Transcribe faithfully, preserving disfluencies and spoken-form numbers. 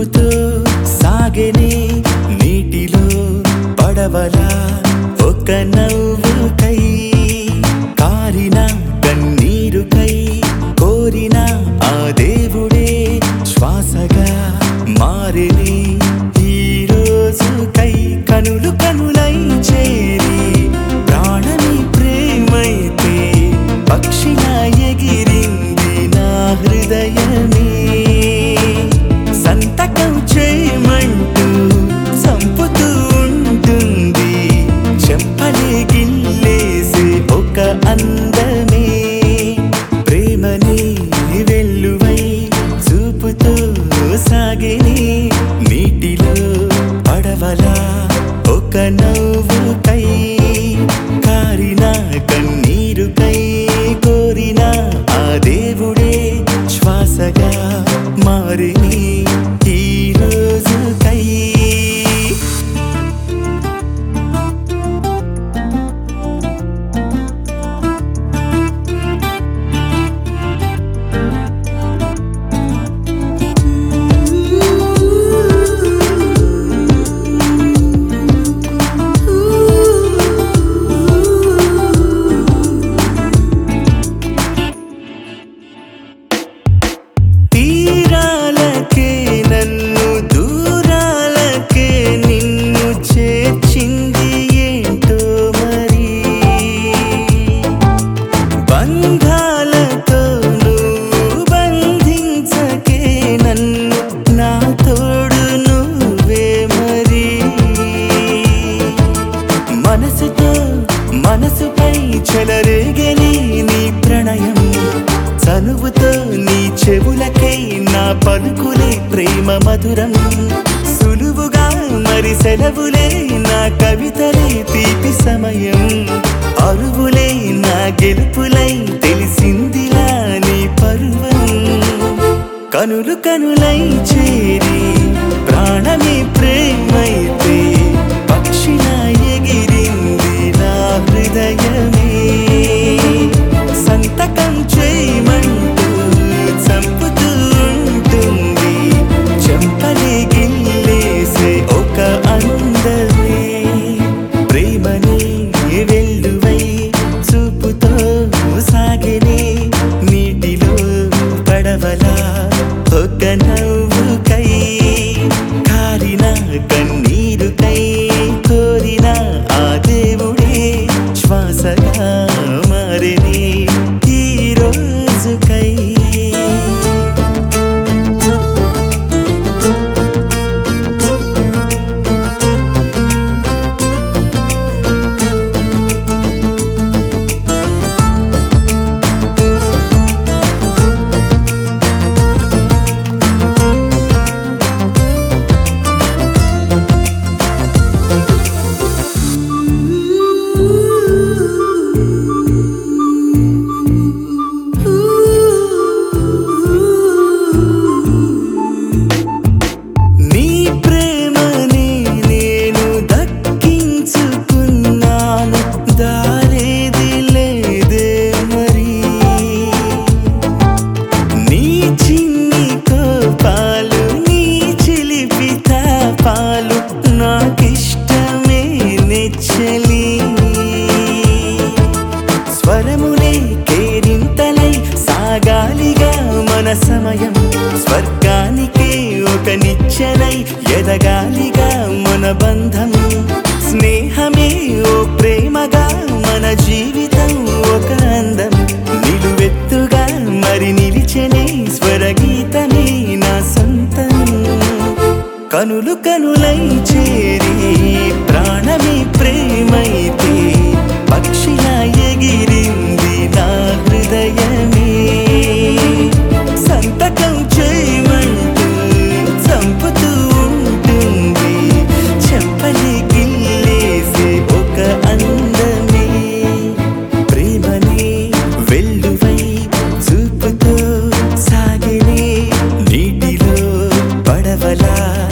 చూపుతో సాగెనే నీటిలో పడవలా ఒక నవ్వుకై కారిన కన్నీరుకై కోరిన ఆ దేవుడే శ్వాసగా మారిని ఈ రోజుకై కనులు కనులై చేరి ప్రాణని ప్రేమైతే పక్షిలా ఎగిరింది నా హృదయమే సంతకం చేయమంటూ సంపుతూ ఉంటుంది చెంపలే గిల్లేసే ఒక అందమే ప్రేమని వెల్లువై చూపుతో సాగిని నీటిలో పడవలా ఒక నవ్వుకై కారిన కన్నీరుకై కోరిన ఆ దేవుడే శ్వాసగా మారిని ఈ రోజుకై తీరాలకే నన్ను దూరాలకే నిన్ను చేర్చింది ఏంటో మరి బంధాలతో నువ్వు బంధించకే నన్ను నా తోడు నువ్వే మరి మనసుతో మనసుపై చెలరేగని నీ ప్రణయం చనువుతో నీ చెవులకై నా పలుకులే ప్రేమ మధురం సులువుగా మరి సెలవులే నా కవితలే తీపి సమయం అరువులే నా గెలుపులై తెలిసిందిలా నీ పరువం కనులు కనులై చేరి ప్రాణమే ప్రేమైతే పక్షిలా ఎగిరింది నా హృదయమే సంతకం చేయమంటూ చంపుతూ ఉంటుంది చెంపలే గిల్లేసే ఒక అందమే ప్రేమని వెల్లువై చూపుతో సాగినే నీటిలో పడవలా ఒక నవ్వుకై కారిన కన్నీరుకై కోరిన ఆ దేవుడే శ్వాసగా మారిని ఈ రోజుకై నీ ప్రేమని నేను దక్కించుకున్నాను దారేది లేదే మరి నీ చిన్ని కోపాలు నీ చిలిపి తాపాలు నాకిష్టమే నెచ్చలి స్వరములే కేరింతలై సాగాలిగా మన సమయం స్వర్గానికే ఒక నిచ్చెనై ఎదగాలిగా మన బంధం స్నేహమే ఓ ప్రేమగా మన జీవితం ఒక అందం నిలువెత్తుగా మరి నిలిచెనే స్వరగీతమే నా సొంతం కనులు కనులై చేరి ప్రాణమే ప్రేమైతే పక్షిలా ఎగిరింది నా హృదయమే సంతకం చేయమంటూ చంపుతూ ఉంటుంది చెంపలే గిల్లేసే ఒక అందమే ప్రేమని వెల్లువై చూపుతో సాగినే నీటిలో పడవలా